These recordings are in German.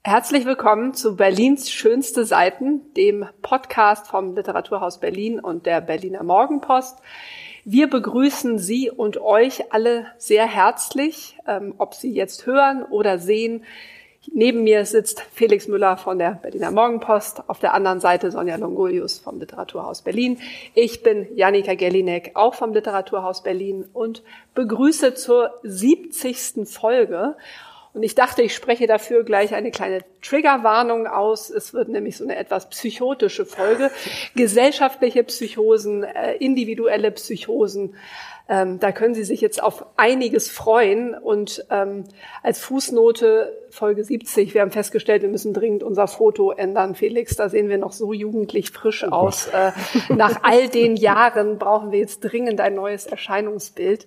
Herzlich willkommen zu Berlins schönste Seiten, dem Podcast vom Literaturhaus Berlin und der Berliner Morgenpost. Wir begrüßen Sie und euch alle sehr herzlich, ob Sie jetzt hören oder sehen. Neben mir sitzt Felix Müller von der Berliner Morgenpost, auf der anderen Seite Sonja Longolius vom Literaturhaus Berlin. Ich bin Jannika Gellinek, auch vom Literaturhaus Berlin und begrüße zur 70. Folge. Und ich dachte, ich spreche dafür gleich eine kleine Triggerwarnung aus. Es wird nämlich so eine etwas psychotische Folge. Gesellschaftliche Psychosen, individuelle Psychosen. Da können Sie sich jetzt auf einiges freuen. Und als Fußnote Folge 70, wir haben festgestellt, wir müssen dringend unser Foto ändern. Felix, da sehen wir noch so jugendlich frisch aus. Nach all den Jahren brauchen wir jetzt dringend ein neues Erscheinungsbild.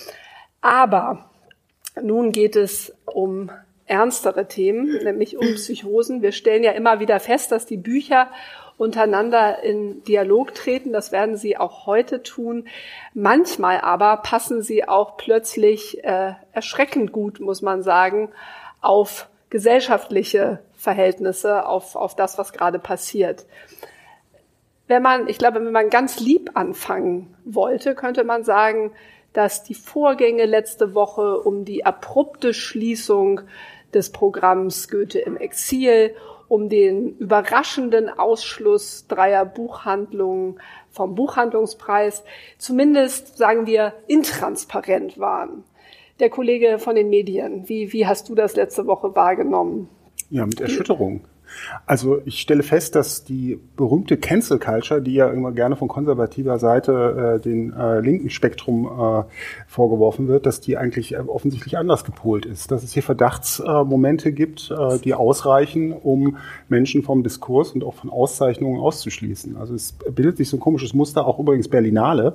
Aber nun geht es um ernstere Themen, nämlich um Psychosen. Wir stellen ja immer wieder fest, dass die Bücher untereinander in Dialog treten. Das werden sie auch heute tun. Manchmal aber passen sie auch plötzlich erschreckend gut, muss man sagen, auf gesellschaftliche Verhältnisse, auf das, was gerade passiert. Wenn man ganz lieb anfangen wollte, könnte man sagen, dass die Vorgänge letzte Woche um die abrupte Schließung des Programms Goethe im Exil, um den überraschenden Ausschluss 3 Buchhandlungen vom Buchhandlungspreis, zumindest, sagen wir, intransparent waren. Der Kollege von den Medien, wie hast du das letzte Woche wahrgenommen? Ja, mit Erschütterung. Also ich stelle fest, dass die berühmte Cancel Culture, die ja immer gerne von konservativer Seite den linken Spektrum vorgeworfen wird, dass die eigentlich offensichtlich anders gepolt ist. Dass es hier Verdachtsmomente gibt, die ausreichen, um Menschen vom Diskurs und auch von Auszeichnungen auszuschließen. Also es bildet sich so ein komisches Muster, auch übrigens Berlinale,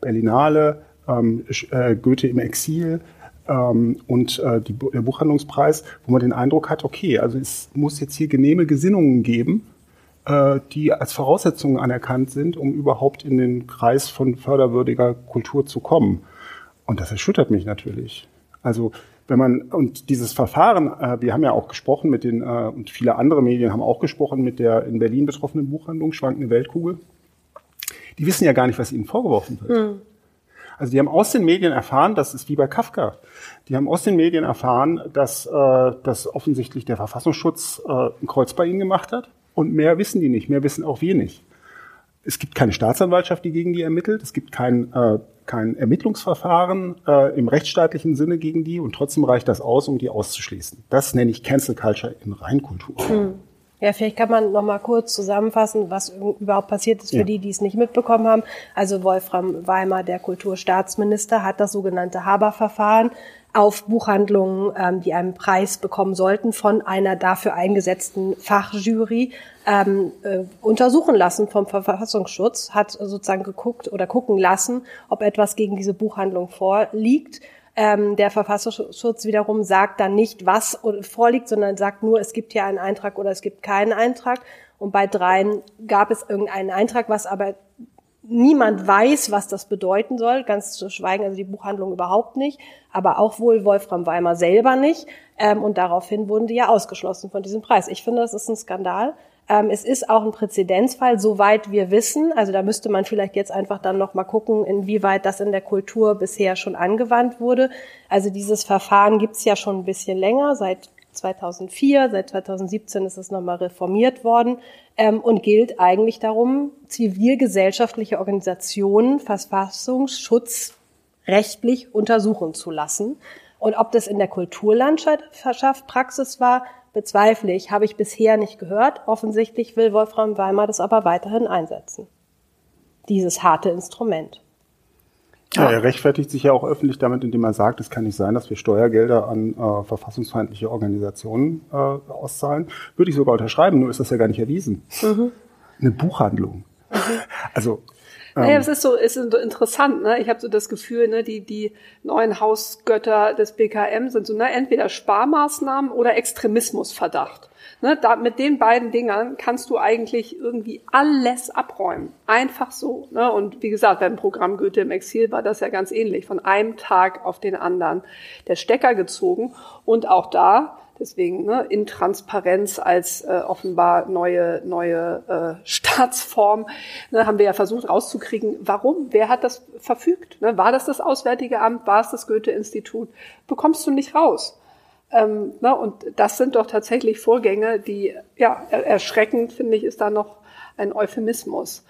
Goethe im Exil, und der Buchhandlungspreis, wo man den Eindruck hat, okay, also es muss jetzt hier genehme Gesinnungen geben, die als Voraussetzungen anerkannt sind, um überhaupt in den Kreis von förderwürdiger Kultur zu kommen. Und das erschüttert mich natürlich. Also und dieses Verfahren, wir haben ja auch gesprochen mit und viele andere Medien haben auch gesprochen mit der in Berlin betroffenen Buchhandlung Schwankende Weltkugel. Die wissen ja gar nicht, was ihnen vorgeworfen wird. Also die haben aus den Medien erfahren, das ist wie bei Kafka, die haben aus den Medien erfahren, dass offensichtlich der Verfassungsschutz ein Kreuz bei ihnen gemacht hat. Und mehr wissen die nicht, mehr wissen auch wir nicht. Es gibt keine Staatsanwaltschaft, die gegen die ermittelt. Es gibt kein Ermittlungsverfahren im rechtsstaatlichen Sinne gegen die. Und trotzdem reicht das aus, um die auszuschließen. Das nenne ich Cancel Culture in Reinkultur. Ja, vielleicht kann man noch mal kurz zusammenfassen, was überhaupt passiert ist für die es nicht mitbekommen haben. Also Wolfram Weimar, der Kulturstaatsminister, hat das sogenannte Haber-Verfahren auf Buchhandlungen, die einen Preis bekommen sollten, von einer dafür eingesetzten Fachjury untersuchen lassen vom Verfassungsschutz, hat sozusagen geguckt oder gucken lassen, ob etwas gegen diese Buchhandlung vorliegt. Der Verfassungsschutz wiederum sagt dann nicht, was vorliegt, sondern sagt nur, es gibt hier einen Eintrag oder es gibt keinen Eintrag. Und bei 3 gab es irgendeinen Eintrag, was aber niemand weiß, was das bedeuten soll, ganz zu schweigen, also die Buchhandlung überhaupt nicht, aber auch wohl Wolfram Weimar selber nicht. Und daraufhin wurden die ja ausgeschlossen von diesem Preis. Ich finde, das ist ein Skandal. Es ist auch ein Präzedenzfall, soweit wir wissen. Also da müsste man vielleicht jetzt einfach dann noch mal gucken, inwieweit das in der Kultur bisher schon angewandt wurde. Also dieses Verfahren gibt's ja schon ein bisschen länger, seit 2004, seit 2017 ist es nochmal reformiert worden und gilt eigentlich darum, zivilgesellschaftliche Organisationen verfassungsschutzrechtlich untersuchen zu lassen. Und ob das in der Kulturlandschaft Praxis war, bezweifle ich, habe ich bisher nicht gehört. Offensichtlich will Wolfram Weimar das aber weiterhin einsetzen. Dieses harte Instrument. Ja, er rechtfertigt sich ja auch öffentlich damit, indem er sagt, es kann nicht sein, dass wir Steuergelder an verfassungsfeindliche Organisationen auszahlen. Würde ich sogar unterschreiben, nur ist das ja gar nicht erwiesen. Eine Buchhandlung. Also naja, es ist so interessant, ne? Ich habe so das Gefühl, ne, die neuen Hausgötter des BKM sind so, ne, entweder Sparmaßnahmen oder Extremismusverdacht. Ne, mit den beiden Dingern kannst du eigentlich irgendwie alles abräumen. Einfach so. Ne? Und wie gesagt, beim Programm Goethe im Exil war das ja ganz ähnlich. Von einem Tag auf den anderen der Stecker gezogen. Und auch da, Deswegen Intransparenz als offenbar neue Staatsform. Haben wir ja versucht rauszukriegen, warum? Wer hat das verfügt? War das Auswärtige Amt? War es das Goethe-Institut? Bekommst du nicht raus. Und das sind doch tatsächlich Vorgänge, die, erschreckend, finde ich, ist da noch ein Euphemismus.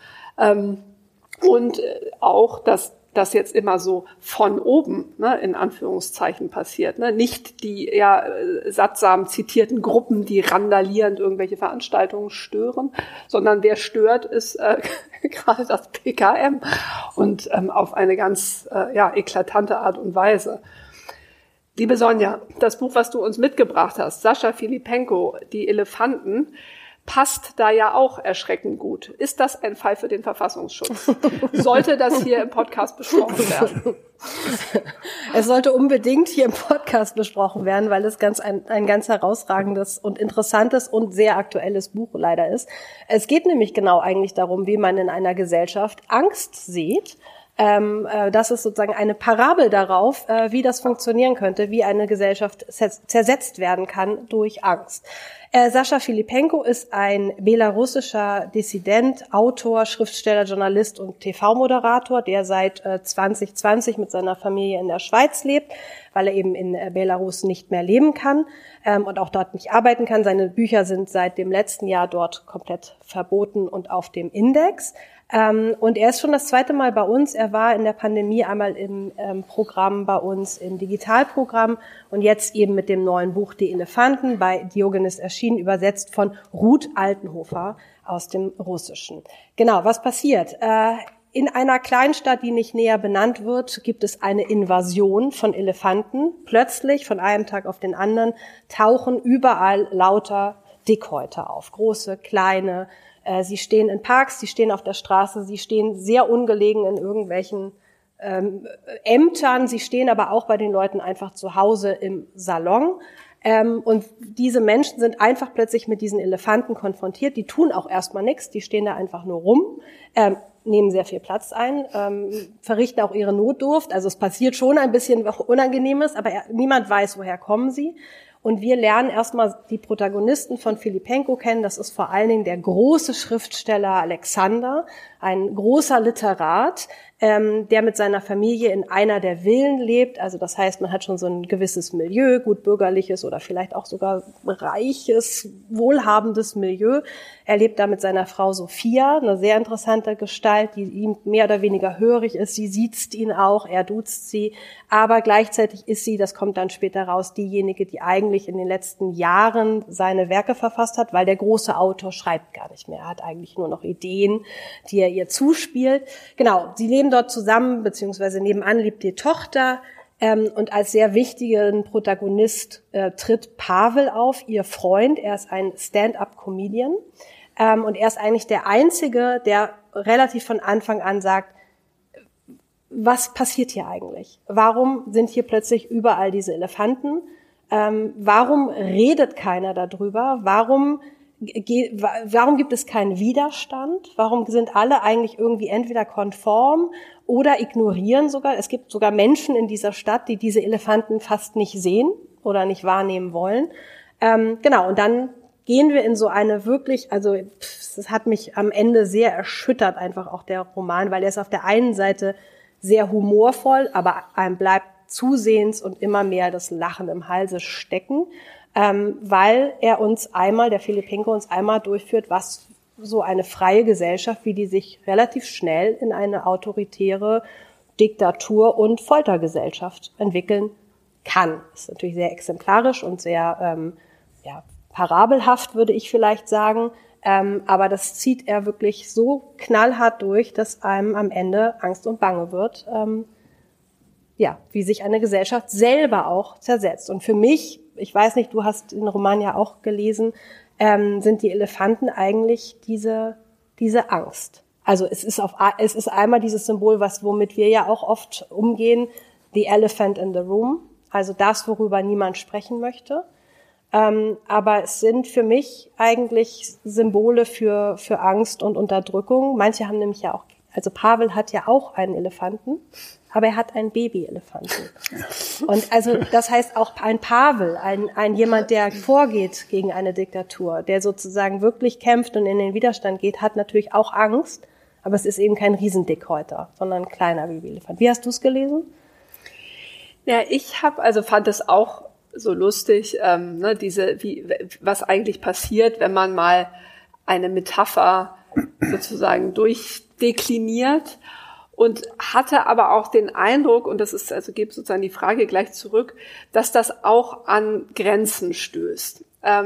Und auch, dass das jetzt immer so von oben, in Anführungszeichen passiert. Nicht die sattsam zitierten Gruppen, die randalierend irgendwelche Veranstaltungen stören, sondern wer stört, ist gerade das PKM und auf eine ganz eklatante Art und Weise. Liebe Sonja, das Buch, was du uns mitgebracht hast, Sascha Filipenko, Die Elefanten, passt da ja auch erschreckend gut. Ist das ein Fall für den Verfassungsschutz? Sollte das hier im Podcast besprochen werden? Es sollte unbedingt hier im Podcast besprochen werden, weil es ein ganz herausragendes und interessantes und sehr aktuelles Buch leider ist. Es geht nämlich genau eigentlich darum, wie man in einer Gesellschaft Angst sieht. Das ist sozusagen eine Parabel darauf, wie das funktionieren könnte, wie eine Gesellschaft zersetzt werden kann durch Angst. Sascha Filipenko ist ein belarussischer Dissident, Autor, Schriftsteller, Journalist und TV-Moderator, der seit 2020 mit seiner Familie in der Schweiz lebt, weil er eben in Belarus nicht mehr leben kann und auch dort nicht arbeiten kann. Seine Bücher sind seit dem letzten Jahr dort komplett verboten und auf dem Index. Und er ist schon das zweite Mal bei uns. Er war in der Pandemie einmal im Programm bei uns, im Digitalprogramm und jetzt eben mit dem neuen Buch Die Elefanten bei Diogenes erschienen, übersetzt von Ruth Altenhofer aus dem Russischen. Genau, was passiert? In einer Kleinstadt, die nicht näher benannt wird, gibt es eine Invasion von Elefanten. Plötzlich, von einem Tag auf den anderen, tauchen überall lauter Dickhäuter auf. Große, kleine. Sie stehen in Parks, sie stehen auf der Straße, sie stehen sehr ungelegen in irgendwelchen Ämtern, sie stehen aber auch bei den Leuten einfach zu Hause im Salon. Und diese Menschen sind einfach plötzlich mit diesen Elefanten konfrontiert. Die tun auch erstmal nichts, die stehen da einfach nur rum, nehmen sehr viel Platz ein, verrichten auch ihre Notdurft. Also es passiert schon ein bisschen Unangenehmes, aber niemand weiß, woher kommen sie. Und wir lernen erstmal die Protagonisten von Filipenko kennen. Das ist vor allen Dingen der große Schriftsteller Alexander, ein großer Literat, der mit seiner Familie in einer der Villen lebt. Also das heißt, man hat schon so ein gewisses Milieu, gut bürgerliches oder vielleicht auch sogar reiches, wohlhabendes Milieu. Er lebt da mit seiner Frau Sophia, eine sehr interessante Gestalt, die ihm mehr oder weniger hörig ist. Sie siezt ihn auch, er duzt sie. Aber gleichzeitig ist sie, das kommt dann später raus, diejenige, die eigentlich in den letzten Jahren seine Werke verfasst hat, weil der große Autor schreibt gar nicht mehr. Er hat eigentlich nur noch Ideen, die er ihr zuspielt. Genau, sie leben dort zusammen, beziehungsweise nebenan lebt die Tochter. Und als sehr wichtigen Protagonist tritt Pavel auf, ihr Freund. Er ist ein Stand-up-Comedian. Und er ist eigentlich der Einzige, der relativ von Anfang an sagt, was passiert hier eigentlich? Warum sind hier plötzlich überall diese Elefanten? Warum redet keiner darüber? Warum gibt es keinen Widerstand? Warum sind alle eigentlich irgendwie entweder konform oder ignorieren sogar? Es gibt sogar Menschen in dieser Stadt, die diese Elefanten fast nicht sehen oder nicht wahrnehmen wollen. Genau, und dann gehen wir in so eine wirklich, also es hat mich am Ende sehr erschüttert, einfach auch der Roman, weil er ist auf der einen Seite sehr humorvoll, aber einem bleibt zusehends und immer mehr das Lachen im Halse stecken, weil er uns einmal, der Filipenko uns einmal durchführt, was so eine freie Gesellschaft, wie die sich relativ schnell in eine autoritäre Diktatur- und Foltergesellschaft entwickeln kann. Das ist natürlich sehr exemplarisch und sehr parabelhaft, würde ich vielleicht sagen. Aber das zieht er wirklich so knallhart durch, dass einem am Ende Angst und Bange wird, wie sich eine Gesellschaft selber auch zersetzt. Und für mich, ich weiß nicht, du hast den Roman ja auch gelesen, sind die Elefanten eigentlich diese Angst. Also es ist einmal dieses Symbol, womit wir ja auch oft umgehen, the elephant in the room, also das, worüber niemand sprechen möchte. Aber es sind für mich eigentlich Symbole für Angst und Unterdrückung. Manche haben nämlich ja auch Also Pavel hat ja auch einen Elefanten, aber er hat einen Baby-Elefanten. Und also das heißt auch ein Pavel, ein jemand, der vorgeht gegen eine Diktatur, der sozusagen wirklich kämpft und in den Widerstand geht, hat natürlich auch Angst, aber es ist eben kein Riesendickhäuter, sondern ein kleiner Baby-Elefant. Wie hast du es gelesen? Ja, fand es auch so lustig, was eigentlich passiert, wenn man mal eine Metapher sozusagen durchdekliniert, und hatte aber auch den Eindruck, und das ist, also gebe sozusagen die Frage gleich zurück, dass das auch an Grenzen stößt.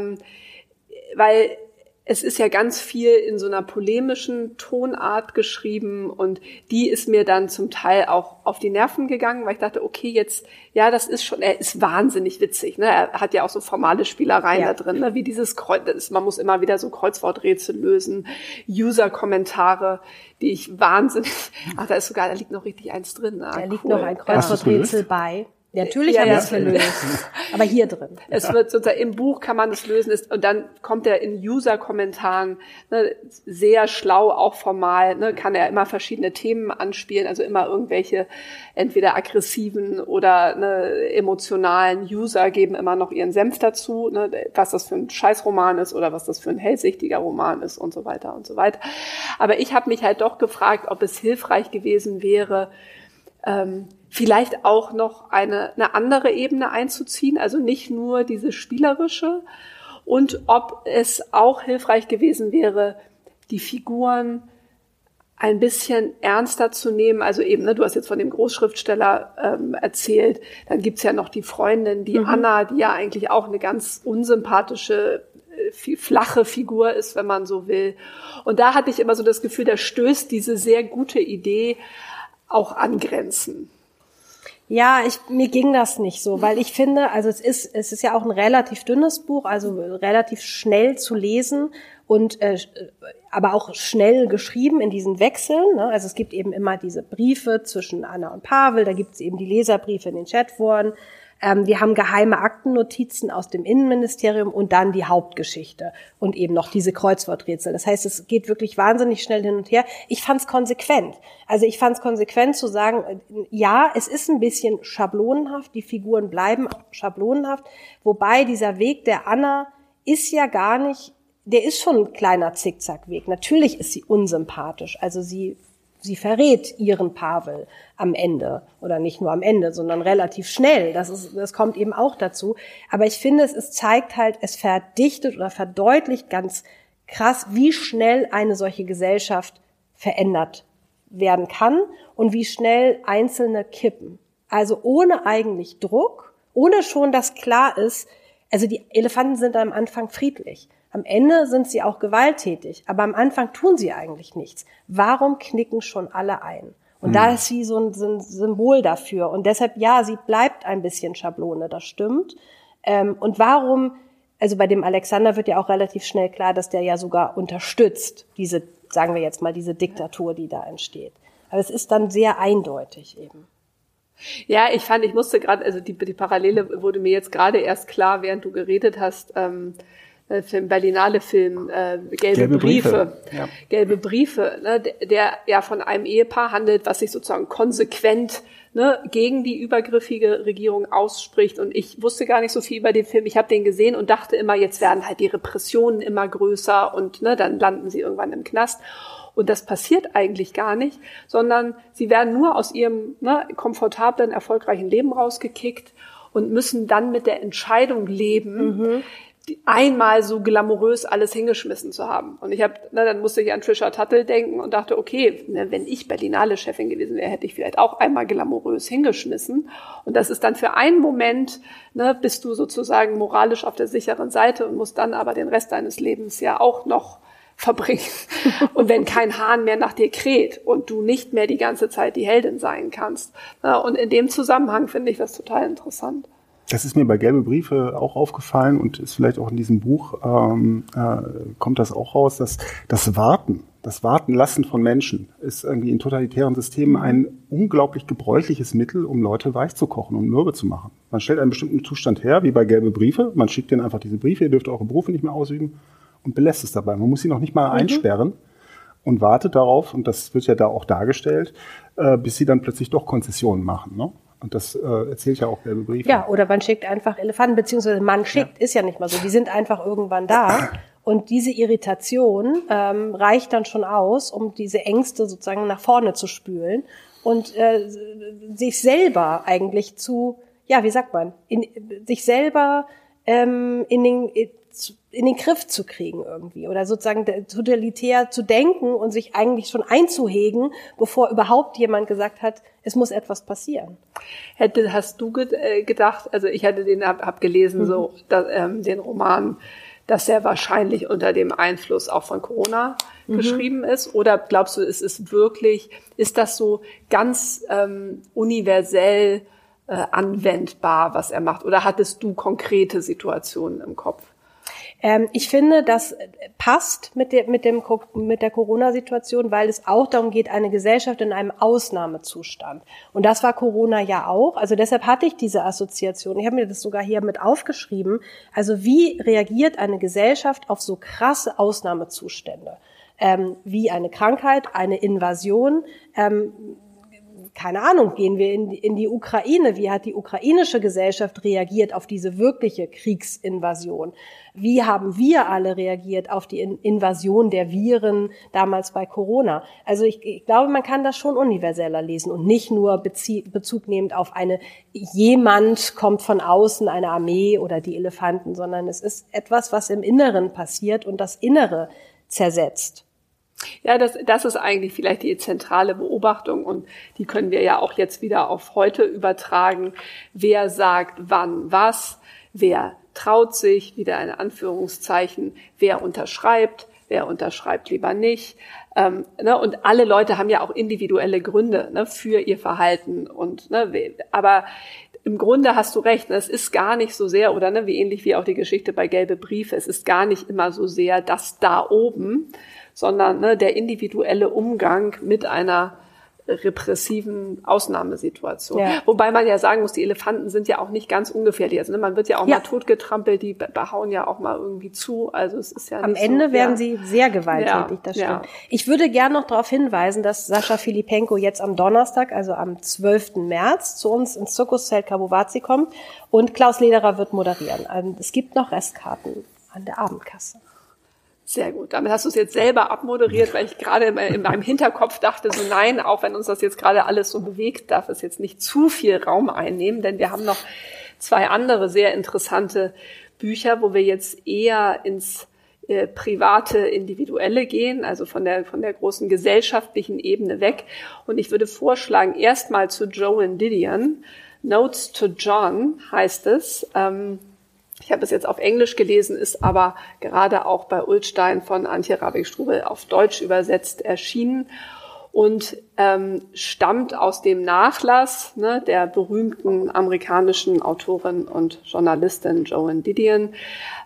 Weil es ist ja ganz viel in so einer polemischen Tonart geschrieben, und die ist mir dann zum Teil auch auf die Nerven gegangen, weil ich dachte, okay, jetzt, ja, das ist schon, er ist wahnsinnig witzig, ne? Er hat ja auch so formale Spielereien da drin, ne? Wie dieses man muss immer wieder so Kreuzworträtsel lösen, User-Kommentare, die ich wahnsinnig, da liegt noch richtig eins drin. Da liegt noch ein Kreuzworträtsel bei. Natürlich haben wir es gelöst, aber hier drin. Es wird sozusagen, im Buch kann man es lösen, und dann kommt er in User-Kommentaren, ne, sehr schlau, auch formal, ne, kann er immer verschiedene Themen anspielen, also immer irgendwelche entweder aggressiven oder emotionalen User geben immer noch ihren Senf dazu, ne, was das für ein Scheißroman ist oder was das für ein hellsichtiger Roman ist und so weiter und so weiter. Aber ich habe mich halt doch gefragt, ob es hilfreich gewesen wäre, vielleicht auch noch eine andere Ebene einzuziehen, also nicht nur diese spielerische, und ob es auch hilfreich gewesen wäre, die Figuren ein bisschen ernster zu nehmen. Also eben, ne, du hast jetzt von dem Großschriftsteller erzählt, dann gibt's ja noch die Freundin, die Anna, die ja eigentlich auch eine ganz unsympathische, flache Figur ist, wenn man so will. Und da hatte ich immer so das Gefühl, da stößt diese sehr gute Idee auch an Grenzen. Ja, mir ging das nicht so, weil ich finde, also es ist ja auch ein relativ dünnes Buch, also relativ schnell zu lesen und aber auch schnell geschrieben in diesen Wechseln, ne? Also es gibt eben immer diese Briefe zwischen Anna und Pavel, da gibt es eben die Leserbriefe in den Chatforen. Wir haben geheime Aktennotizen aus dem Innenministerium und dann die Hauptgeschichte und eben noch diese Kreuzworträtsel. Das heißt, es geht wirklich wahnsinnig schnell hin und her. Ich fand es konsequent. Also ich fand es konsequent zu sagen, ja, es ist ein bisschen schablonenhaft, die Figuren bleiben auch schablonenhaft, wobei dieser Weg der Anna ist ja gar nicht, der ist schon ein kleiner Zickzackweg. Natürlich ist sie unsympathisch, also sie verrät ihren Pavel am Ende, oder nicht nur am Ende, sondern relativ schnell. Das kommt eben auch dazu. Aber ich finde, es zeigt halt, es verdichtet oder verdeutlicht ganz krass, wie schnell eine solche Gesellschaft verändert werden kann und wie schnell Einzelne kippen. Also ohne eigentlich Druck, ohne schon, dass klar ist, also die Elefanten sind am Anfang friedlich. Am Ende sind sie auch gewalttätig, aber am Anfang tun sie eigentlich nichts. Warum knicken schon alle ein? Und da ist sie so ein Symbol dafür. Und deshalb, ja, sie bleibt ein bisschen Schablone, das stimmt. Und warum, also bei dem Alexander wird ja auch relativ schnell klar, dass der ja sogar unterstützt, diese, sagen wir jetzt mal, diese Diktatur, die da entsteht. Aber es ist dann sehr eindeutig eben. Ja, ich musste gerade, also die Parallele wurde mir jetzt gerade erst klar, während du geredet hast, Film, Berlinale Film, Gelbe Briefe. Ja. Gelbe Briefe, ne, der ja von einem Ehepaar handelt, was sich sozusagen konsequent, ne, gegen die übergriffige Regierung ausspricht. Und ich wusste gar nicht so viel über den Film. Ich habe den gesehen und dachte immer, jetzt werden halt die Repressionen immer größer und ne, dann landen sie irgendwann im Knast. Und das passiert eigentlich gar nicht, sondern sie werden nur aus ihrem komfortablen, erfolgreichen Leben rausgekickt und müssen dann mit der Entscheidung leben, einmal so glamourös alles hingeschmissen zu haben. Und dann musste ich an Trisha Tuttle denken und dachte, okay, wenn ich Berlinale-Chefin gewesen wäre, hätte ich vielleicht auch einmal glamourös hingeschmissen. Und das ist dann für einen Moment, bist du sozusagen moralisch auf der sicheren Seite und musst dann aber den Rest deines Lebens ja auch noch verbringen. Und wenn kein Hahn mehr nach dir kräht und du nicht mehr die ganze Zeit die Heldin sein kannst. Und in dem Zusammenhang finde ich das total interessant. Das ist mir bei Gelbe Briefe auch aufgefallen und ist vielleicht auch in diesem Buch, kommt das auch raus, dass das Wartenlassen von Menschen ist irgendwie in totalitären Systemen ein unglaublich gebräuchliches Mittel, um Leute weich zu kochen und mürbe zu machen. Man stellt einen bestimmten Zustand her, wie bei Gelbe Briefe, man schickt denen einfach diese Briefe, ihr dürft eure Berufe nicht mehr ausüben und belässt es dabei. Man muss sie noch nicht mal einsperren. und wartet darauf, und das wird ja da auch dargestellt, bis sie dann plötzlich doch Konzessionen machen, ne? Und das erzählt ja auch der Brief. Ja, oder man schickt einfach Elefanten, beziehungsweise man schickt, ist ja nicht mal so. Die sind einfach irgendwann da. Und diese Irritation reicht dann schon aus, um diese Ängste sozusagen nach vorne zu spülen und sich selber eigentlich sich selber in den Griff zu kriegen irgendwie oder sozusagen totalitär zu denken und sich eigentlich schon einzuhegen, bevor überhaupt jemand gesagt hat, es muss etwas passieren. Hast du gedacht, also ich hatte hab gelesen, den Roman, dass er wahrscheinlich unter dem Einfluss auch von Corona geschrieben ist? Oder glaubst du, ist das so ganz universell anwendbar, was er macht? Oder hattest du konkrete Situationen im Kopf? Ich finde, das passt mit der Corona-Situation, weil es auch darum geht, eine Gesellschaft in einem Ausnahmezustand. Und das war Corona ja auch. Also deshalb hatte ich diese Assoziation. Ich habe mir das sogar hier mit aufgeschrieben. Also wie reagiert eine Gesellschaft auf so krasse Ausnahmezustände? Wie eine Krankheit, eine Invasion, keine Ahnung, gehen wir in die Ukraine. Wie hat die ukrainische Gesellschaft reagiert auf diese wirkliche Kriegsinvasion? Wie haben wir alle reagiert auf die Invasion der Viren damals bei Corona? Also ich glaube, man kann das schon universeller lesen und nicht nur Bezug nehmend auf jemand kommt von außen, eine Armee oder die Elefanten, sondern es ist etwas, was im Inneren passiert und das Innere zersetzt. Ja, das ist eigentlich vielleicht die zentrale Beobachtung und die können wir ja auch jetzt wieder auf heute übertragen. Wer sagt wann was, wer traut sich, wieder in Anführungszeichen, wer unterschreibt lieber nicht. Und alle Leute haben ja auch individuelle Gründe für ihr Verhalten. Aber im Grunde hast du recht, es ist gar nicht so sehr, oder wie ähnlich wie auch die Geschichte bei Gelbe Briefe, es ist gar nicht immer so sehr das da oben, sondern der individuelle Umgang mit einer repressiven Ausnahmesituation. Ja. Wobei man ja sagen muss, die Elefanten sind ja auch nicht ganz ungefährlich. Also man wird ja auch mal totgetrampelt, die behauen ja auch mal irgendwie zu. Also es ist ja am nicht Ende so, werden sie sehr gewalttätig, das stimmt. Ja. Ich würde gerne noch darauf hinweisen, dass Sascha Filipenko jetzt am Donnerstag, also am 12. März, zu uns ins Zirkuszelt Kabuwazi kommt und Klaus Lederer wird moderieren. Es gibt noch Restkarten an der Abendkasse. Sehr gut. Damit hast du es jetzt selber abmoderiert, weil ich gerade in meinem Hinterkopf dachte, so nein, auch wenn uns das jetzt gerade alles so bewegt, darf es jetzt nicht zu viel Raum einnehmen, denn wir haben noch 2 andere sehr interessante Bücher, wo wir jetzt eher ins private, individuelle gehen, also von der großen gesellschaftlichen Ebene weg. Und ich würde vorschlagen, erstmal zu Joan Didion. Notes to John heißt es. Ich habe es jetzt auf Englisch gelesen, ist aber gerade auch bei Ullstein von Antje Ravik-Strubel auf Deutsch übersetzt erschienen und stammt aus dem Nachlass der berühmten amerikanischen Autorin und Journalistin Joan Didion.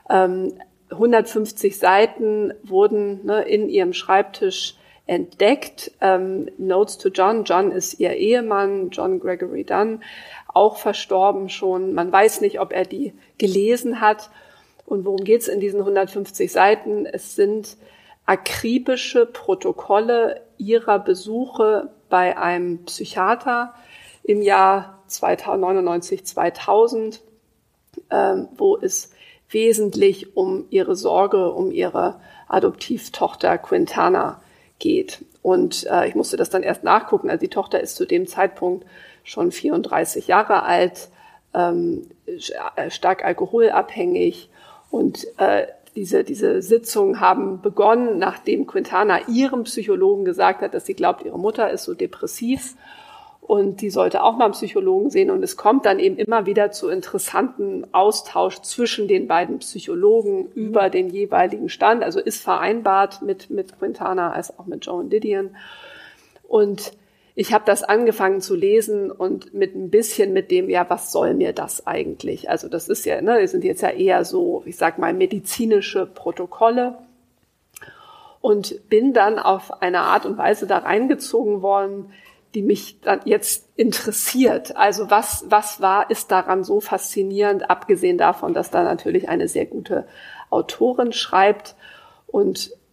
150 Seiten wurden in ihrem Schreibtisch entdeckt. Notes to John. John ist ihr Ehemann, John Gregory Dunn, auch verstorben schon. Man weiß nicht, ob er die gelesen hat. Und worum geht's in diesen 150 Seiten? Es sind akribische Protokolle ihrer Besuche bei einem Psychiater im Jahr 1999, 2000, wo es wesentlich um ihre Sorge, um ihre Adoptivtochter Quintana geht. Und ich musste das dann erst nachgucken. Also die Tochter ist zu dem Zeitpunkt schon 34 Jahre alt, stark alkoholabhängig. Und diese Sitzungen haben begonnen, nachdem Quintana ihrem Psychologen gesagt hat, dass sie glaubt, ihre Mutter ist so depressiv und die sollte auch mal einen Psychologen sehen. Und es kommt dann eben immer wieder zu interessanten Austausch zwischen den beiden Psychologen über den jeweiligen Stand. Also ist vereinbart mit Quintana als auch mit Joan Didion. Und ich habe das angefangen zu lesen und mit ein bisschen mit dem, ja, was soll mir das eigentlich? Also das ist ja, die sind jetzt ja eher so, ich sag mal, medizinische Protokolle. Und bin dann auf eine Art und Weise da reingezogen worden, die mich dann jetzt interessiert. Also was ist daran so faszinierend, abgesehen davon, dass da natürlich eine sehr gute Autorin schreibt. Und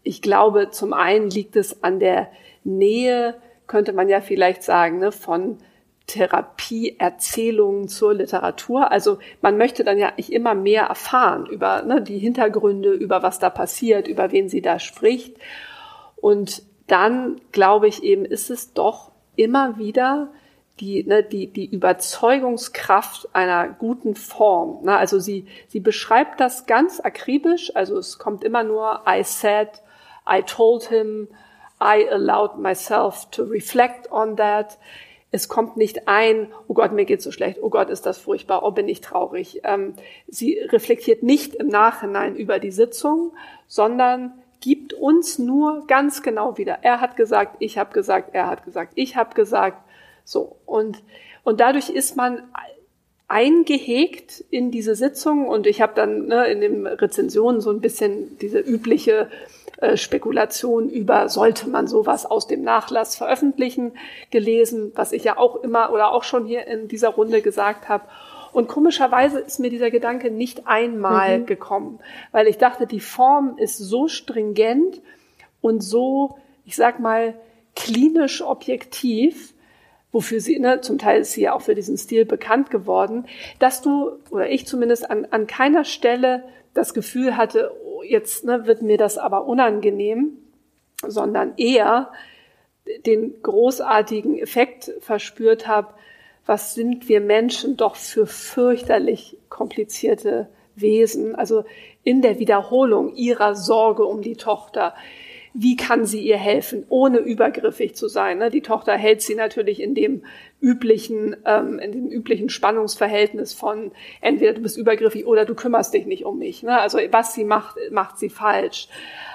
ich glaube, zum einen liegt es an der Nähe, könnte man ja vielleicht sagen, ne, von Therapieerzählungen zur Literatur. Also man möchte dann ja nicht immer mehr erfahren über die Hintergründe, über was da passiert, über wen sie da spricht. Und dann, glaube ich eben, ist es doch immer wieder die Überzeugungskraft einer guten Form. Also sie beschreibt das ganz akribisch. Also es kommt immer nur I said, I told him, I allowed myself to reflect on that. Es kommt nicht ein, oh Gott, mir geht's so schlecht, oh Gott, ist das furchtbar, oh, bin ich traurig. Sie reflektiert nicht im Nachhinein über die Sitzung, sondern gibt uns nur ganz genau wieder. Er hat gesagt, ich habe gesagt, er hat gesagt, ich habe gesagt. So. Und dadurch ist man eingehegt in diese Sitzung. Und ich habe dann in den Rezensionen so ein bisschen diese übliche Spekulation über, sollte man sowas aus dem Nachlass veröffentlichen, gelesen, was ich ja auch immer oder auch schon hier in dieser Runde gesagt habe. Und komischerweise ist mir dieser Gedanke nicht einmal gekommen, weil ich dachte, die Form ist so stringent und so, ich sag mal, klinisch objektiv, wofür sie, zum Teil ist sie ja auch für diesen Stil bekannt geworden, dass du, oder ich zumindest, an keiner Stelle das Gefühl hatte, oh, jetzt wird mir das aber unangenehm, sondern eher den großartigen Effekt verspürt habe, was sind wir Menschen doch für fürchterlich komplizierte Wesen, also in der Wiederholung ihrer Sorge um die Tochter. Wie kann sie ihr helfen, ohne übergriffig zu sein? Die Tochter hält sie natürlich in dem üblichen Spannungsverhältnis von entweder du bist übergriffig oder du kümmerst dich nicht um mich. Also was sie macht, macht sie falsch.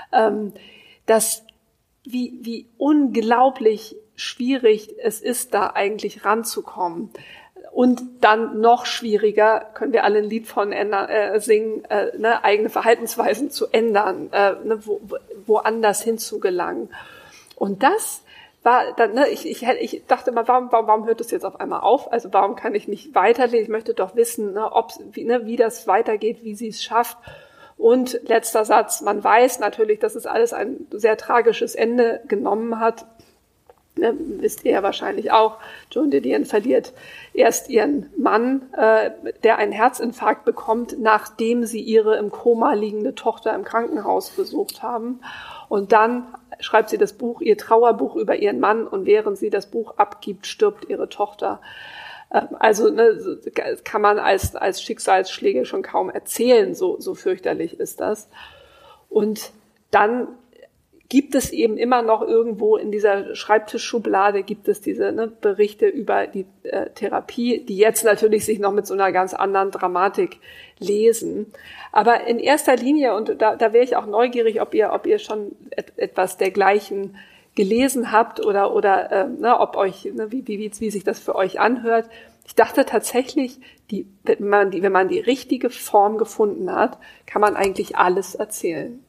Wie unglaublich schwierig es ist, da eigentlich ranzukommen. Und dann noch schwieriger, können wir alle ein Lied von singen, eigene Verhaltensweisen zu ändern, woanders hinzugelangen. Und das war dann, ich dachte immer, warum hört es jetzt auf einmal auf? Also warum kann ich nicht weiterlesen? Ich möchte doch wissen, wie das weitergeht, wie sie es schafft. Und letzter Satz, man weiß natürlich, dass es alles ein sehr tragisches Ende genommen hat. Wisst ihr ja wahrscheinlich auch, Joan Didion verliert erst ihren Mann, der einen Herzinfarkt bekommt, nachdem sie ihre im Koma liegende Tochter im Krankenhaus besucht haben. Und dann schreibt sie das Buch, ihr Trauerbuch über ihren Mann, und während sie das Buch abgibt, stirbt ihre Tochter. Also kann man als Schicksalsschläge schon kaum erzählen, so fürchterlich ist das. Und dann gibt es eben immer noch irgendwo in dieser Schreibtischschublade gibt es diese Berichte über die Therapie, die jetzt natürlich sich noch mit so einer ganz anderen Dramatik lesen. Aber in erster Linie, und da wäre ich auch neugierig, ob ihr schon etwas dergleichen gelesen habt oder ob euch, wie sich das für euch anhört. Ich dachte tatsächlich, wenn man die richtige Form gefunden hat, kann man eigentlich alles erzählen.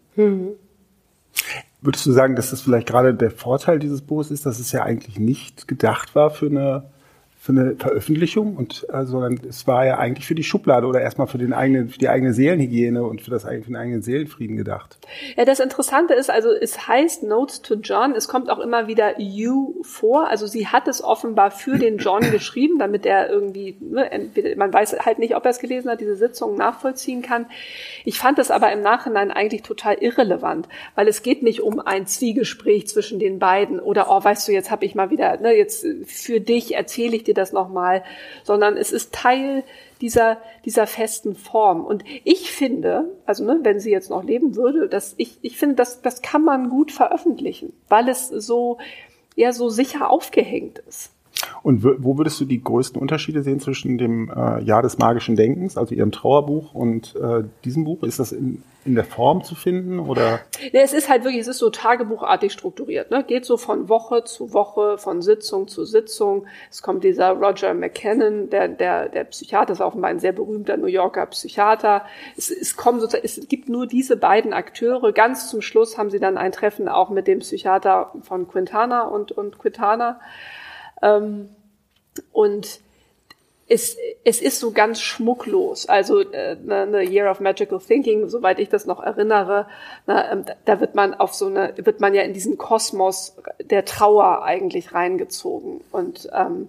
Würdest du sagen, dass das vielleicht gerade der Vorteil dieses Buches ist, dass es ja eigentlich nicht gedacht war für eine Veröffentlichung, sondern es war ja eigentlich für die Schublade oder erstmal für die eigene Seelenhygiene und für den eigenen Seelenfrieden gedacht? Ja, das Interessante ist, also es heißt Notes to John, es kommt auch immer wieder you vor, also sie hat es offenbar für den John geschrieben, damit er irgendwie, man weiß halt nicht, ob er es gelesen hat, diese Sitzung nachvollziehen kann. Ich fand es aber im Nachhinein eigentlich total irrelevant, weil es geht nicht um ein Zwiegespräch zwischen den beiden oder, oh, weißt du, jetzt habe ich mal wieder, jetzt für dich erzähle ich dir das nochmal, sondern es ist Teil dieser festen Form. Und ich finde, also wenn sie jetzt noch leben würde, ich finde, das kann man gut veröffentlichen, weil es so sicher aufgehängt ist. Und wo würdest du die größten Unterschiede sehen zwischen dem Jahr des magischen Denkens, also ihrem Trauerbuch, und diesem Buch? Ist das in der Form zu finden, oder? Nee, es ist halt wirklich, es ist so tagebuchartig strukturiert, Geht so von Woche zu Woche, von Sitzung zu Sitzung. Es kommt dieser Roger McKinnon, der Psychiater, ist offenbar ein sehr berühmter New Yorker Psychiater. Es gibt nur diese beiden Akteure. Ganz zum Schluss haben sie dann ein Treffen auch mit dem Psychiater von Quintana und Quintana. Und es ist so ganz schmucklos. Also eine Year of Magical Thinking, soweit ich das noch erinnere, da wird man ja in diesen Kosmos der Trauer eigentlich reingezogen. Und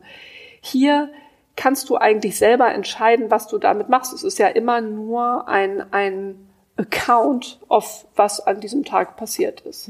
hier kannst du eigentlich selber entscheiden, was du damit machst. Es ist ja immer nur ein Account of was an diesem Tag passiert ist.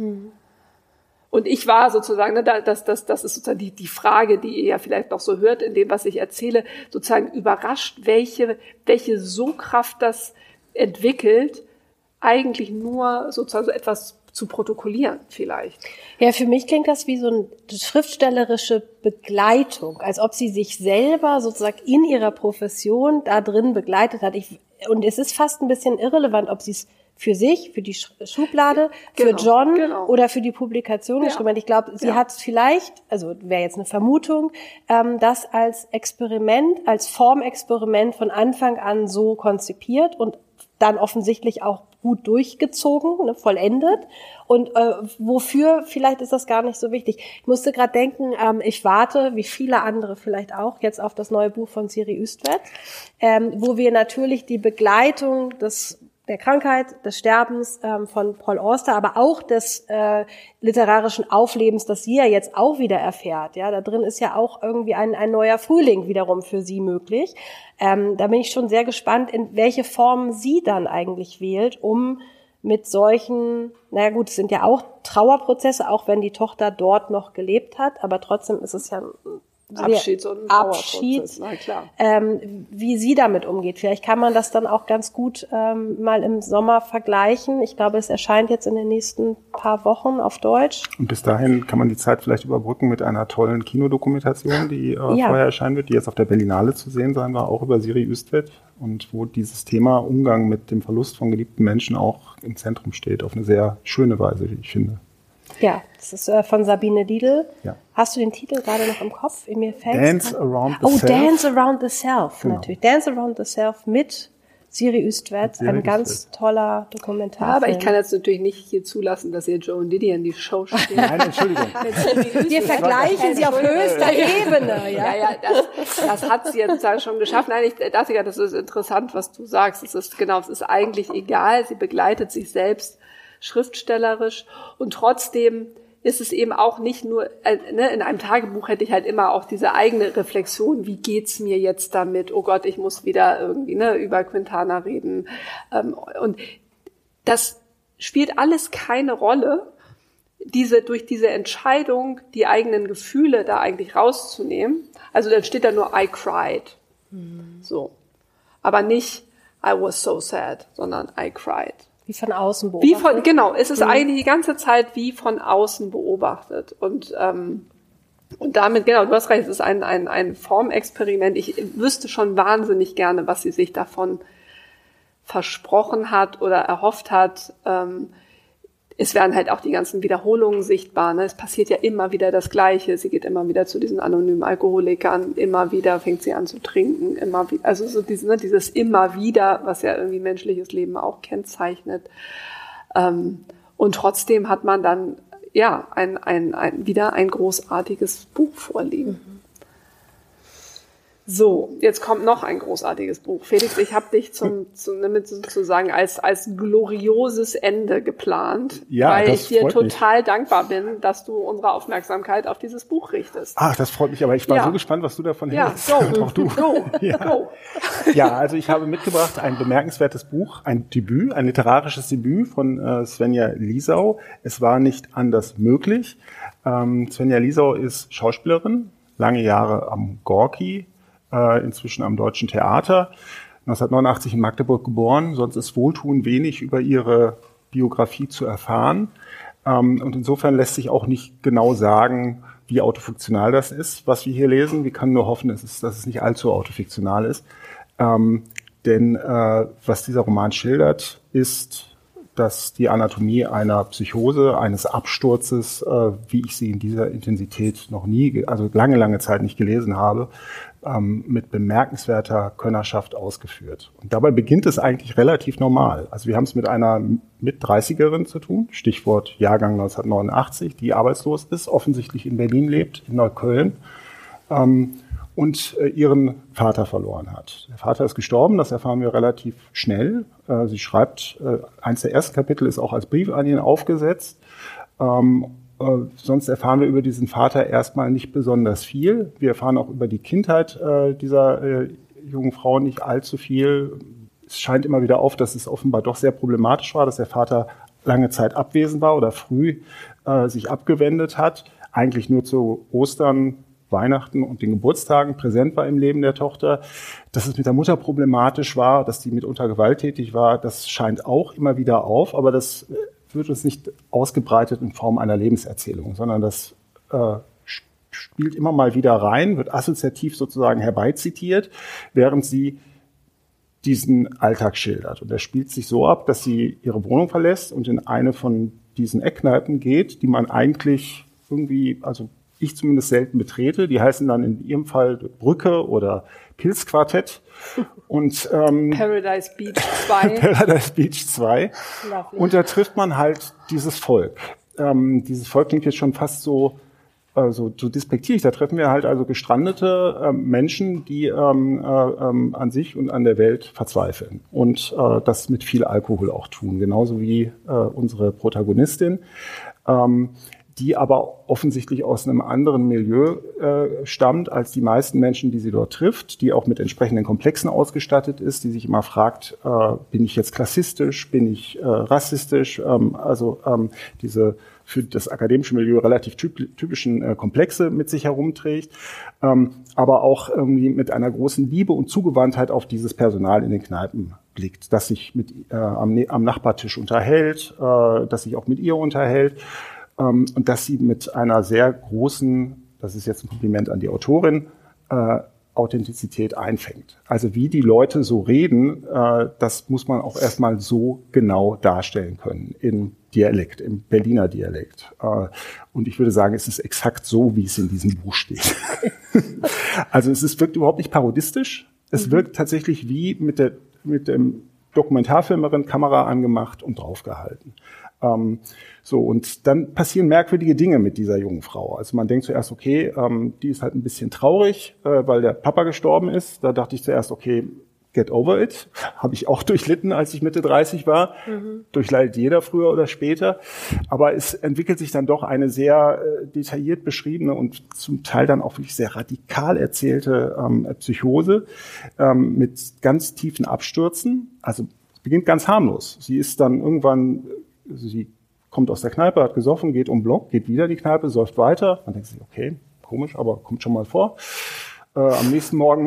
Und ich war sozusagen, das ist sozusagen die Frage, die ihr ja vielleicht noch so hört in dem, was ich erzähle, sozusagen überrascht, welche Sogkraft das entwickelt, eigentlich nur sozusagen so etwas zu protokollieren vielleicht. Ja, für mich klingt das wie so eine schriftstellerische Begleitung, als ob sie sich selber sozusagen in ihrer Profession da drin begleitet hat. Und es ist fast ein bisschen irrelevant, ob sie es für sich, für die Schublade, für John oder für die Publikation geschrieben hat. Ich glaube, sie hat es vielleicht, also wäre jetzt eine Vermutung, das als Experiment, als Formexperiment von Anfang an so konzipiert und dann offensichtlich auch gut durchgezogen, ne, vollendet. Und wofür, vielleicht ist das gar nicht so wichtig. Ich musste gerade denken, ich warte, wie viele andere vielleicht auch, jetzt auf das neue Buch von Siri Hüstvedt, wo wir natürlich die Begleitung der Krankheit, des Sterbens von Paul Auster, aber auch des literarischen Auflebens, das sie ja jetzt auch wieder erfährt. Ja, da drin ist ja auch irgendwie ein neuer Frühling wiederum für sie möglich. Da bin ich schon sehr gespannt, in welche Form sie dann eigentlich wählt, um mit solchen, naja gut, es sind ja auch Trauerprozesse, auch wenn die Tochter dort noch gelebt hat, aber trotzdem ist es ja Abschied und Trauerprozess, na klar. Wie sie damit umgeht. Vielleicht kann man das dann auch ganz gut mal im Sommer vergleichen. Ich glaube, es erscheint jetzt in den nächsten paar Wochen auf Deutsch. Und bis dahin kann man die Zeit vielleicht überbrücken mit einer tollen Kinodokumentation, die vorher erscheinen wird, die jetzt auf der Berlinale zu sehen sein war, auch über Siri Hüstvedt und wo dieses Thema Umgang mit dem Verlust von geliebten Menschen auch im Zentrum steht, auf eine sehr schöne Weise, wie ich finde. Ja, das ist von Sabine Diedl. Ja. Hast du den Titel gerade noch im Kopf? Mir Dance Around the Self. Dance Around the Self, natürlich. Dance Around the Self mit Siri Hüstvedt, ein ganz toller Dokumentarfilm. Ja, aber ich kann jetzt natürlich nicht hier zulassen, dass ihr Joe und Didier in die Show steht. Nein, Entschuldigung. Wir vergleichen sie auf höchster Ebene. Ja, das hat sie jetzt schon geschafft. Nein, das ist interessant, was du sagst. Es ist eigentlich egal. Sie begleitet sich selbst schriftstellerisch und trotzdem ist es eben auch nicht nur, in einem Tagebuch hätte ich halt immer auch diese eigene Reflexion, wie geht's mir jetzt damit? Oh Gott, ich muss wieder irgendwie über Quintana reden. Und das spielt alles keine Rolle, durch diese Entscheidung, die eigenen Gefühle da eigentlich rauszunehmen. Also dann steht da nur I cried. So. Aber nicht I was so sad, sondern I cried. Wie von außen beobachtet. Es ist eigentlich die ganze Zeit wie von außen beobachtet. Und damit, du hast recht, es ist ein Formexperiment. Ich wüsste schon wahnsinnig gerne, was sie sich davon versprochen hat oder erhofft hat. Es werden halt auch die ganzen Wiederholungen sichtbar. Ne? Es passiert ja immer wieder das Gleiche. Sie geht immer wieder zu diesen anonymen Alkoholikern. Immer wieder fängt sie an zu trinken. Immer wieder, also so dieses immer wieder, was ja irgendwie menschliches Leben auch kennzeichnet. Und trotzdem hat man dann wieder ein großartiges Buch vorliegen. So, jetzt kommt noch ein großartiges Buch. Felix, ich habe dich sozusagen als glorioses Ende geplant, weil ich dir total dankbar bin, dass du unsere Aufmerksamkeit auf dieses Buch richtest. Ach, das freut mich, aber ich war so gespannt, was du davon hältst. Auch du. Go. Ja, also ich habe mitgebracht ein bemerkenswertes Buch, ein literarisches Debüt von Svenja Lisau. Es war nicht anders möglich. Svenja Lisau ist Schauspielerin, lange Jahre am Gorki, inzwischen am Deutschen Theater, 1989 in Magdeburg geboren, sonst ist wohltuend wenig über ihre Biografie zu erfahren. Und insofern lässt sich auch nicht genau sagen, wie autofiktional das ist, was wir hier lesen. Wir können nur hoffen, dass es nicht allzu autofiktional ist. Denn was dieser Roman schildert, ist, dass die Anatomie einer Psychose, eines Absturzes, wie ich sie in dieser Intensität noch nie, also lange Zeit nicht gelesen habe, mit bemerkenswerter Könnerschaft ausgeführt. Und dabei beginnt es eigentlich relativ normal. Also wir haben es mit einer Mit-30erin zu tun, Stichwort Jahrgang 1989, die arbeitslos ist, offensichtlich in Berlin lebt, in Neukölln, und ihren Vater verloren hat. Der Vater ist gestorben, das erfahren wir relativ schnell. Sie schreibt, eins der ersten Kapitel ist auch als Brief an ihn aufgesetzt. Sonst erfahren wir über diesen Vater erstmal nicht besonders viel. Wir erfahren auch über die Kindheit dieser jungen Frau nicht allzu viel. Es scheint immer wieder auf, dass es offenbar doch sehr problematisch war, dass der Vater lange Zeit abwesend war oder früh sich abgewendet hat, eigentlich nur zu Ostern, Weihnachten und den Geburtstagen präsent war im Leben der Tochter. Dass es mit der Mutter problematisch war, dass die mitunter gewalttätig war, das scheint auch immer wieder auf, aber das wird uns nicht ausgebreitet in Form einer Lebenserzählung, sondern das spielt immer mal wieder rein, wird assoziativ sozusagen herbeizitiert, während sie diesen Alltag schildert. Und er spielt sich so ab, dass sie ihre Wohnung verlässt und in eine von diesen Eckkneipen geht, die man eigentlich irgendwie, also ich zumindest selten betrete. Die heißen dann in ihrem Fall Brücke oder Pilzquartett. Und Paradise Beach 2. Paradise Beach 2. Lovely. Und da trifft man halt dieses Volk. Dieses Volk klingt jetzt schon fast so despektierlich. Da treffen wir halt also gestrandete Menschen, die an sich und an der Welt verzweifeln und das mit viel Alkohol auch tun, genauso wie unsere Protagonistin, die aber offensichtlich aus einem anderen Milieu stammt als die meisten Menschen, die sie dort trifft, die auch mit entsprechenden Komplexen ausgestattet ist, die sich immer fragt, bin ich jetzt klassistisch, bin ich rassistisch, diese für das akademische Milieu relativ typischen Komplexe mit sich herumträgt, aber auch irgendwie mit einer großen Liebe und Zugewandtheit auf dieses Personal in den Kneipen blickt, das sich mit am Nachbartisch unterhält, das sich auch mit ihr unterhält, und dass sie mit einer sehr großen, das ist jetzt ein Kompliment an die Autorin, Authentizität einfängt. Also wie die Leute so reden, das muss man auch erstmal so genau darstellen können im Dialekt, im Berliner Dialekt. Und ich würde sagen, es ist exakt so, wie es in diesem Buch steht. Also wirkt überhaupt nicht parodistisch. Es wirkt tatsächlich wie mit dem Dokumentarfilmerin Kamera angemacht und draufgehalten. Und dann passieren merkwürdige Dinge mit dieser jungen Frau. Also man denkt zuerst, okay, die ist halt ein bisschen traurig, weil der Papa gestorben ist. Da dachte ich zuerst, okay, get over it. Habe ich auch durchlitten, als ich Mitte 30 war. Durchleidet jeder früher oder später. Aber es entwickelt sich dann doch eine sehr detailliert beschriebene und zum Teil dann auch wirklich sehr radikal erzählte Psychose mit ganz tiefen Abstürzen. Also es beginnt ganz harmlos. Sie ist dann irgendwann... Sie kommt aus der Kneipe, hat gesoffen, geht um den Block, geht wieder in die Kneipe, säuft weiter. Man denkt sich, okay, komisch, aber kommt schon mal vor. Am nächsten Morgen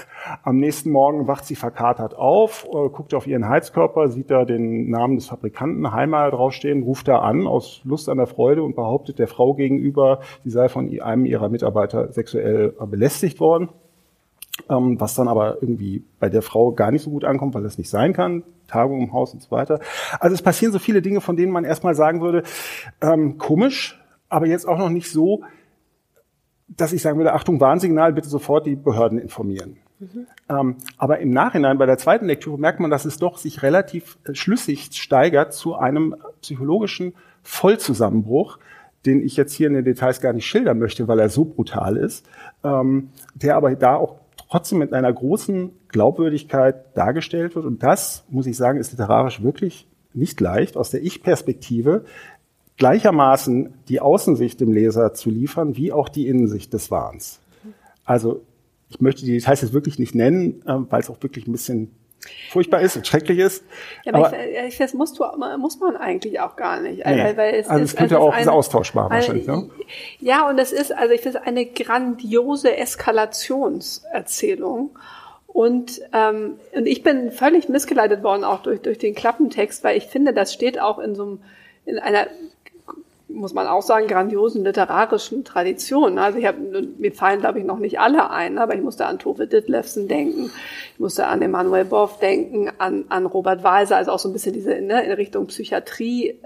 wacht sie verkatert auf, guckt auf ihren Heizkörper, sieht da den Namen des Fabrikanten Heimer draufstehen, ruft da an aus Lust an der Freude und behauptet der Frau gegenüber, sie sei von einem ihrer Mitarbeiter sexuell belästigt worden. Was dann aber irgendwie bei der Frau gar nicht so gut ankommt, weil das nicht sein kann. Tagung im Haus und so weiter. Also es passieren so viele Dinge, von denen man erstmal sagen würde, komisch, aber jetzt auch noch nicht so, dass ich sagen würde, Achtung, Warnsignal, bitte sofort die Behörden informieren. Aber im Nachhinein, bei der zweiten Lektüre, merkt man, dass es doch sich relativ schlüssig steigert zu einem psychologischen Vollzusammenbruch, den ich jetzt hier in den Details gar nicht schildern möchte, weil er so brutal ist, der aber da auch trotzdem mit einer großen Glaubwürdigkeit dargestellt wird. Und das, muss ich sagen, ist literarisch wirklich nicht leicht, aus der Ich-Perspektive gleichermaßen die Außensicht dem Leser zu liefern, wie auch die Innensicht des Wahns. Also ich möchte die Details jetzt wirklich nicht nennen, weil es auch wirklich ein bisschen furchtbar ist und schrecklich ist. Ja, aber das muss man eigentlich auch gar nicht. Nee. Weil es könnte ja auch austauschbar wahrscheinlich. Ne? Ja, und das ist, also ich finde es eine grandiose Eskalationserzählung. Und ich bin völlig missgeleitet worden auch durch den Klappentext, weil ich finde, das steht auch in einer, muss man auch sagen, grandiosen literarischen Tradition. Also mir fallen, glaube ich, noch nicht alle ein, aber ich musste an Tove Ditlevsen denken, ich musste an Emanuel Boff denken, an Robert Walser, also auch so ein bisschen diese, in Richtung Psychiatrie,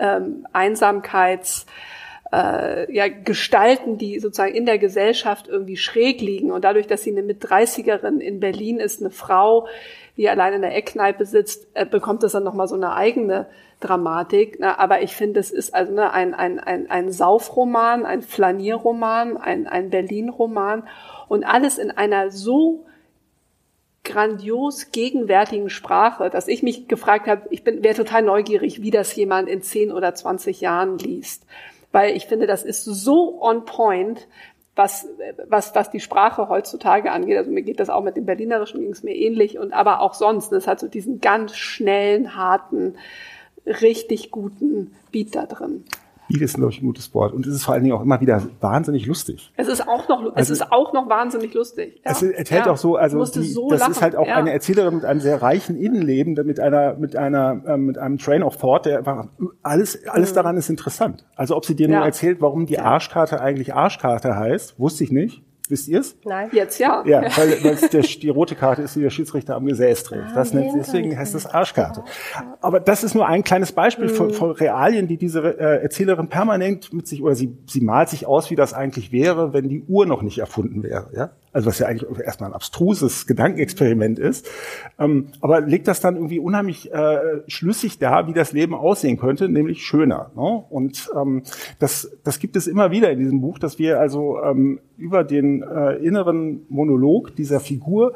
Gestalten, die sozusagen in der Gesellschaft irgendwie schräg liegen. Und dadurch, dass sie eine Mit-30erin in Berlin ist, eine Frau, wie er allein in der Eckkneipe sitzt, bekommt das dann nochmal so eine eigene Dramatik. Ne? Aber ich finde, es ist also ein Saufroman, ein Flanierroman, ein Berlin-Roman und alles in einer so grandios gegenwärtigen Sprache, dass ich mich gefragt habe, wäre total neugierig, wie das jemand in 10 oder 20 Jahren liest. Weil ich finde, das ist so on point, was die Sprache heutzutage angeht. Also mir geht das auch mit dem Berlinerischen, ging es mir ähnlich, und aber auch sonst. Es hat so diesen ganz schnellen, harten, richtig guten Beat da drin. Beat ist, glaube ich, ein gutes Wort. Und es ist vor allen Dingen auch immer wieder wahnsinnig lustig. Es ist auch noch wahnsinnig lustig. Ja. Es enthält auch so, also das ist halt auch eine Erzählerin mit einem sehr reichen Innenleben, mit einem Train of Thought, der einfach alles daran ist interessant. Also ob sie dir nur erzählt, warum die Arschkarte eigentlich Arschkarte heißt, wusste ich nicht. Wisst ihr es? Nein. Jetzt ja. Ja, weil die rote Karte ist, die der Schiedsrichter am Gesäß trägt. Deswegen heißt es Arschkarte. Aber das ist nur ein kleines Beispiel von Realien, die diese Erzählerin permanent mit sich, oder sie malt sich aus, wie das eigentlich wäre, wenn die Uhr noch nicht erfunden wäre. Ja? Also was ja eigentlich erstmal ein abstruses Gedankenexperiment ist. Aber legt das dann irgendwie unheimlich schlüssig dar, wie das Leben aussehen könnte, nämlich schöner. Ne? Und das gibt es immer wieder in diesem Buch, dass wir also über den inneren Monolog dieser Figur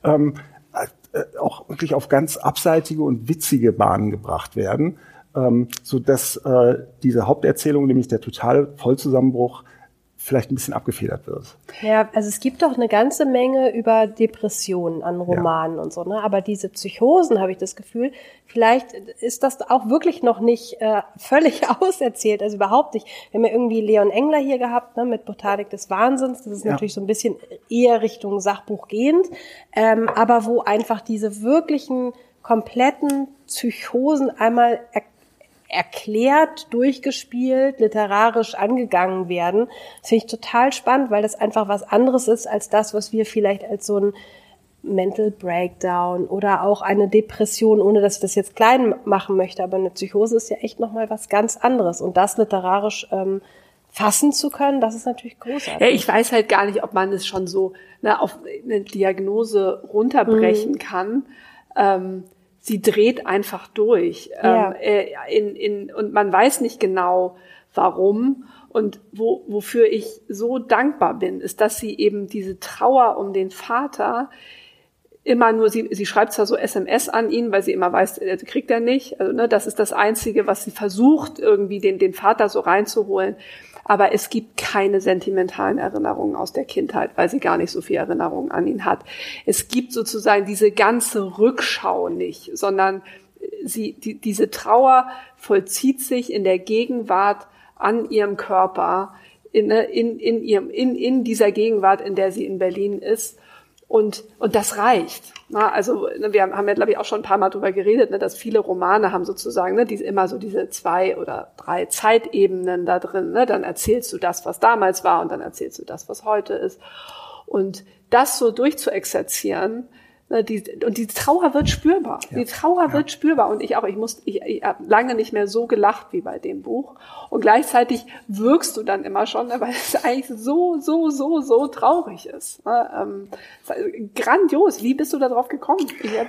auch wirklich auf ganz abseitige und witzige Bahnen gebracht werden, so dass diese Haupterzählung, nämlich der totale Vollzusammenbruch, vielleicht ein bisschen abgefedert wird. Ja, also es gibt doch eine ganze Menge über Depressionen an Romanen und so, ne? Aber diese Psychosen, habe ich das Gefühl, vielleicht ist das auch wirklich noch nicht völlig auserzählt, also überhaupt nicht. Wir haben ja irgendwie Leon Engler hier gehabt, ne, mit Botanik des Wahnsinns. Das ist natürlich so ein bisschen eher Richtung Sachbuch gehend, aber wo einfach diese wirklichen kompletten Psychosen einmal erklärt, durchgespielt, literarisch angegangen werden. Das finde ich total spannend, weil das einfach was anderes ist als das, was wir vielleicht als so ein Mental Breakdown oder auch eine Depression, ohne dass ich das jetzt klein machen möchte, aber eine Psychose ist ja echt nochmal was ganz anderes. Und das literarisch fassen zu können, das ist natürlich großartig. Ja, ich weiß halt gar nicht, ob man es schon so auf eine Diagnose runterbrechen kann. Sie dreht einfach durch. Und man weiß nicht genau, warum. Und wofür ich so dankbar bin, ist, dass sie eben diese Trauer um den Vater immer nur, sie schreibt zwar so SMS an ihn, weil sie immer weiß, kriegt er nicht. Also, das ist das Einzige, was sie versucht, irgendwie den Vater so reinzuholen. Aber es gibt keine sentimentalen Erinnerungen aus der Kindheit, weil sie gar nicht so viel Erinnerungen an ihn hat. Es gibt sozusagen diese ganze Rückschau nicht, sondern diese Trauer vollzieht sich in der Gegenwart an ihrem Körper, in dieser Gegenwart, in der sie in Berlin ist. Und das reicht. Also wir haben ja, glaube ich, auch schon ein paar Mal drüber geredet, dass viele Romane haben sozusagen immer so diese 2 oder 3 Zeitebenen da drin. Dann erzählst du das, was damals war, und dann erzählst du das, was heute ist. Und das so durchzuexerzieren, und die Trauer wird spürbar. Ja. Die Trauer wird spürbar. Und ich habe lange nicht mehr so gelacht wie bei dem Buch. Und gleichzeitig wirkst du dann immer schon, weil es eigentlich so traurig ist. Grandios. Wie bist du da drauf gekommen?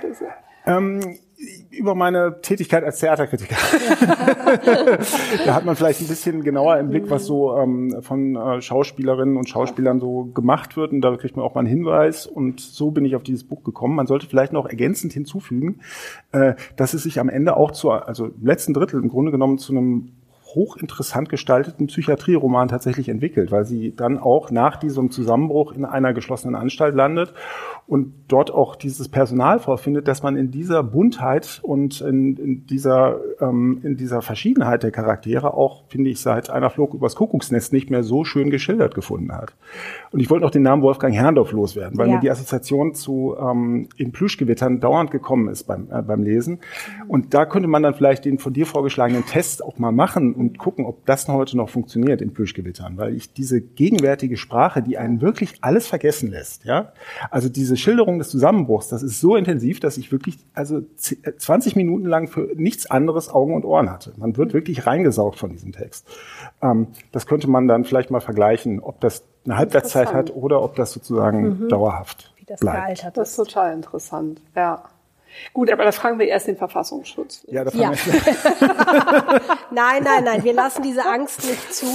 Über meine Tätigkeit als Theaterkritiker. Da hat man vielleicht ein bisschen genauer im Blick, was so von Schauspielerinnen und Schauspielern so gemacht wird. Und da kriegt man auch mal einen Hinweis. Und so bin ich auf dieses Buch gekommen. Man sollte vielleicht noch ergänzend hinzufügen, dass es sich am Ende auch also im letzten Drittel im Grunde genommen zu einem hochinteressant gestalteten Psychiatrieroman tatsächlich entwickelt, weil sie dann auch nach diesem Zusammenbruch in einer geschlossenen Anstalt landet und dort auch dieses Personal vorfindet, dass man in dieser Buntheit und in dieser Verschiedenheit der Charaktere auch, finde ich, seit Einer flog übers Kuckucksnest nicht mehr so schön geschildert gefunden hat. Und ich wollte noch den Namen Wolfgang Herrndorff loswerden, weil mir die Assoziation zu in Plüschgewittern dauernd gekommen ist beim Lesen. Und da könnte man dann vielleicht den von dir vorgeschlagenen Test auch mal machen und gucken, ob das heute noch funktioniert in Plüschgewittern, weil ich diese gegenwärtige Sprache, die einen wirklich alles vergessen lässt, ja, also diese Schilderung des Zusammenbruchs, das ist so intensiv, dass ich wirklich 20 Minuten lang für nichts anderes Augen und Ohren hatte. Man wird wirklich reingesaugt von diesem Text. Das könnte man dann vielleicht mal vergleichen, ob das eine Halbwertszeit hat oder ob das sozusagen dauerhaft wie das bleibt. gealtert ist. Das ist total interessant, ja. Gut, aber da fragen wir erst den Verfassungsschutz. Ja, da fragen wir. Nein, wir lassen diese Angst nicht zu.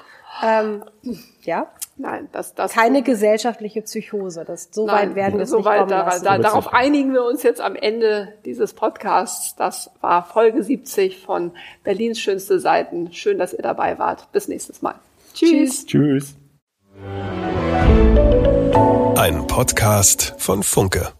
Ja. Nein, das keine gesellschaftliche Psychose. So weit werden wir es nicht kommen lassen. Darauf einigen wir uns jetzt am Ende dieses Podcasts. Das war Folge 70 von Berlins schönste Seiten. Schön, dass ihr dabei wart. Bis nächstes Mal. Tschüss. Tschüss. Ein Podcast von Funke.